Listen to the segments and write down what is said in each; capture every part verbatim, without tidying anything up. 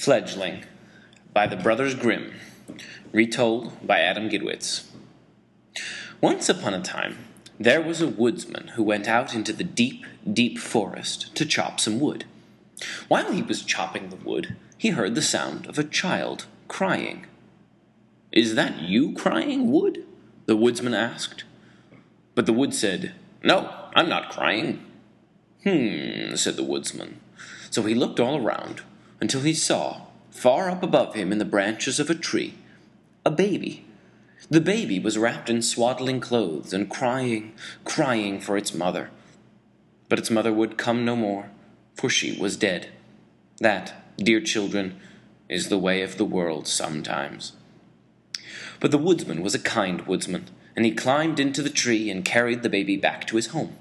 Fledgling by the Brothers Grimm, retold by Adam Gidwitz. Once upon a time, there was a woodsman who went out into the deep, deep forest to chop some wood. While he was chopping the wood, he heard the sound of a child crying. "Is that you crying, wood?" the woodsman asked. But the wood said, "No, I'm not crying." "Hmm," said the woodsman. So he looked all around until he saw, far up above him in the branches of a tree, a baby. The baby was wrapped in swaddling clothes and crying, crying for its mother. But its mother would come no more, for she was dead. That, dear children, is the way of the world sometimes. But the woodsman was a kind woodsman, and he climbed into the tree and carried the baby back to his home.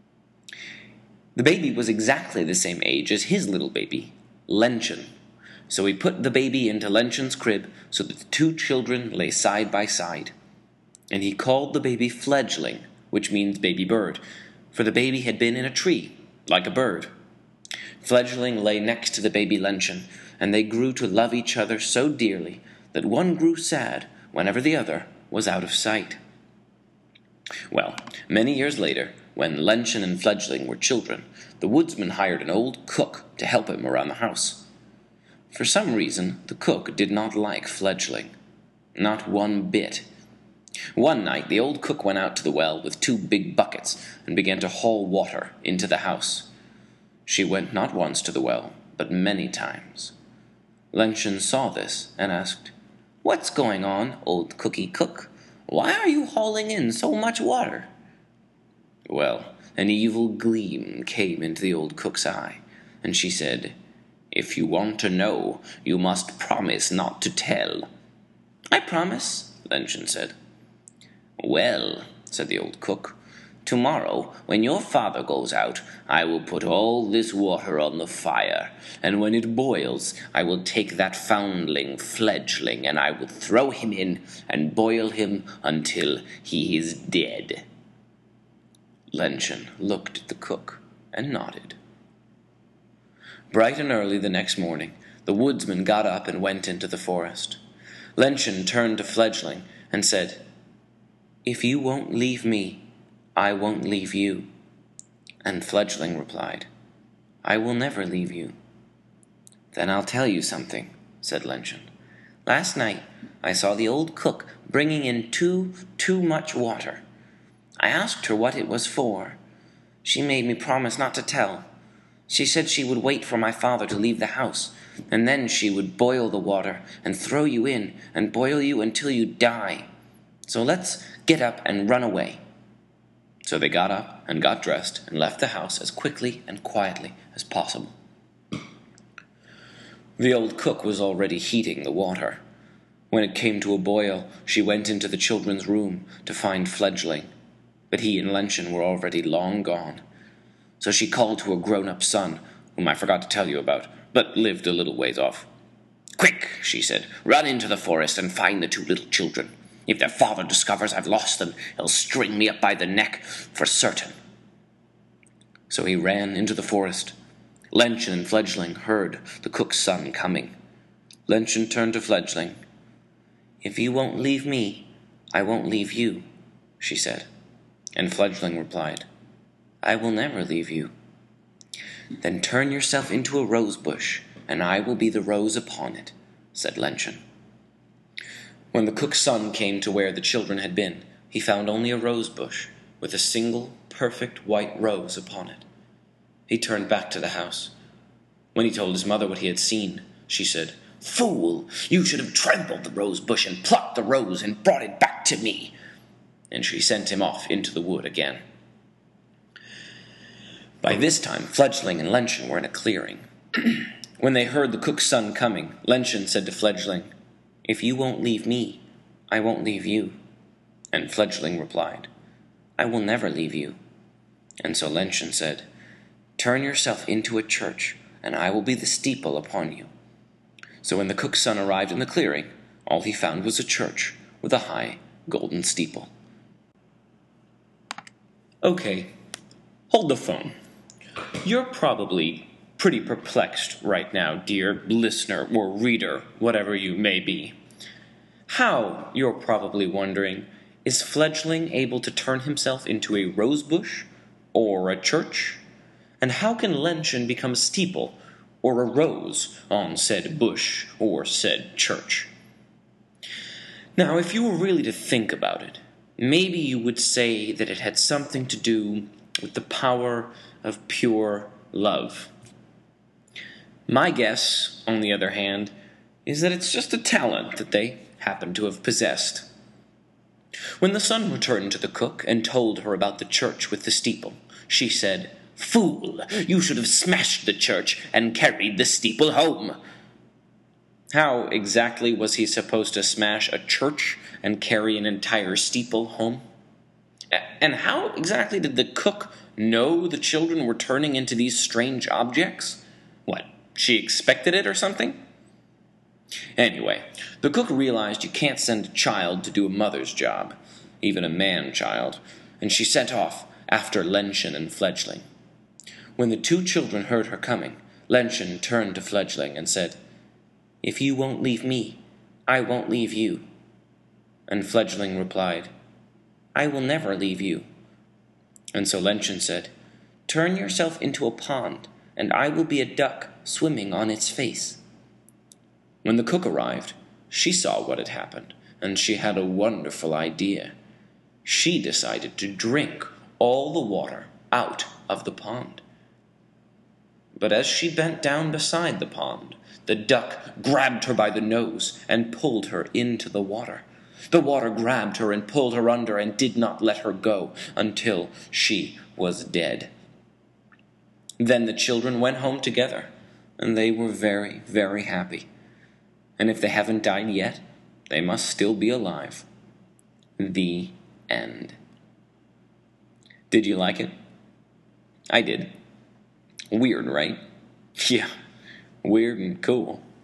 The baby was exactly the same age as his little baby, Lenchen. So he put the baby into Lenchen's crib so that the two children lay side by side. And he called the baby Fledgling, which means baby bird, for the baby had been in a tree, like a bird. Fledgling lay next to the baby Lenchen, and they grew to love each other so dearly that one grew sad whenever the other was out of sight. Well, many years later, when Lenchen and Fledgling were children, the woodsman hired an old cook to help him around the house. For some reason, the cook did not like Fledgling. Not one bit. One night, the old cook went out to the well with two big buckets and began to haul water into the house. She went not once to the well, but many times. Lenchen saw this and asked, "What's going on, old cookie cook? Why are you hauling in so much water?" Well, an evil gleam came into the old cook's eye, and she said, "If you want to know, you must promise not to tell." "I promise," Lenchen said. "Well," said the old cook, "tomorrow, when your father goes out, I will put all this water on the fire, and when it boils, I will take that foundling Fledgling, and I will throw him in and boil him until he is dead." Lenchen looked at the cook and nodded. Bright and early the next morning, the woodsman got up and went into the forest. Lenchen turned to Fledgling and said, "If you won't leave me, I won't leave you." And Fledgling replied, "I will never leave you." "Then I'll tell you something," said Lenchen. "Last night I saw the old cook bringing in too, too much water. I asked her what it was for. She made me promise not to tell. She said she would wait for my father to leave the house, and then she would boil the water and throw you in and boil you until you die. So let's get up and run away." So they got up and got dressed and left the house as quickly and quietly as possible. The old cook was already heating the water. When it came to a boil, she went into the children's room to find Fledgling, but he and Lenchen were already long gone. So she called to a grown-up son, whom I forgot to tell you about, but lived a little ways off. "Quick," she said, "run into the forest and find the two little children. If their father discovers I've lost them, he'll string me up by the neck for certain." So he ran into the forest. Lenchen and Fledgling heard the cook's son coming. Lenchen turned to Fledgling. "If you won't leave me, I won't leave you," she said. And Fledgling replied, "I will never leave you." "Then turn yourself into a rose bush, and I will be the rose upon it," said Lenchen. When the cook's son came to where the children had been, he found only a rose bush, with a single, perfect white rose upon it. He turned back to the house. When he told his mother what he had seen, she said, "Fool! You should have trampled the rose bush and plucked the rose and brought it back to me." And she sent him off into the wood again. By this time, Fledgling and Lenchen were in a clearing. When they heard the cook's son coming, Lenchen said to Fledgling, "If you won't leave me, I won't leave you." And Fledgling replied, "I will never leave you." And so Lenchen said, "Turn yourself into a church, and I will be the steeple upon you." So when the cook's son arrived in the clearing, all he found was a church with a high golden steeple. Okay, hold the phone. You're probably pretty perplexed right now, dear listener or reader, whatever you may be. How, you're probably wondering, is Fledgling able to turn himself into a rosebush or a church? And how can Lention become a steeple or a rose on said bush or said church? Now, if you were really to think about it, maybe you would say that it had something to do with the power of pure love. My guess, on the other hand, is that it's just a talent that they happen to have possessed. When the son returned to the cook and told her about the church with the steeple, she said, "Fool, you should have smashed the church and carried the steeple home." How exactly was he supposed to smash a church and carry an entire steeple home? And how exactly did the cook know the children were turning into these strange objects? What, she expected it or something? Anyway, the cook realized you can't send a child to do a mother's job, even a man-child, and she sent off after Lention and Fledgling. When the two children heard her coming, Lention turned to Fledgling and said, "If you won't leave me, I won't leave you." And Fledgling replied, "I will never leave you." And so Lention said, "Turn yourself into a pond, and I will be a duck swimming on its face." When the cook arrived, she saw what had happened, and she had a wonderful idea. She decided to drink all the water out of the pond. But as she bent down beside the pond, the duck grabbed her by the nose and pulled her into the water. The water grabbed her and pulled her under and did not let her go until she was dead. Then the children went home together, and they were very, very happy. And if they haven't died yet, they must still be alive. The end. Did you like it? I did. Weird, right? Yeah, weird and cool.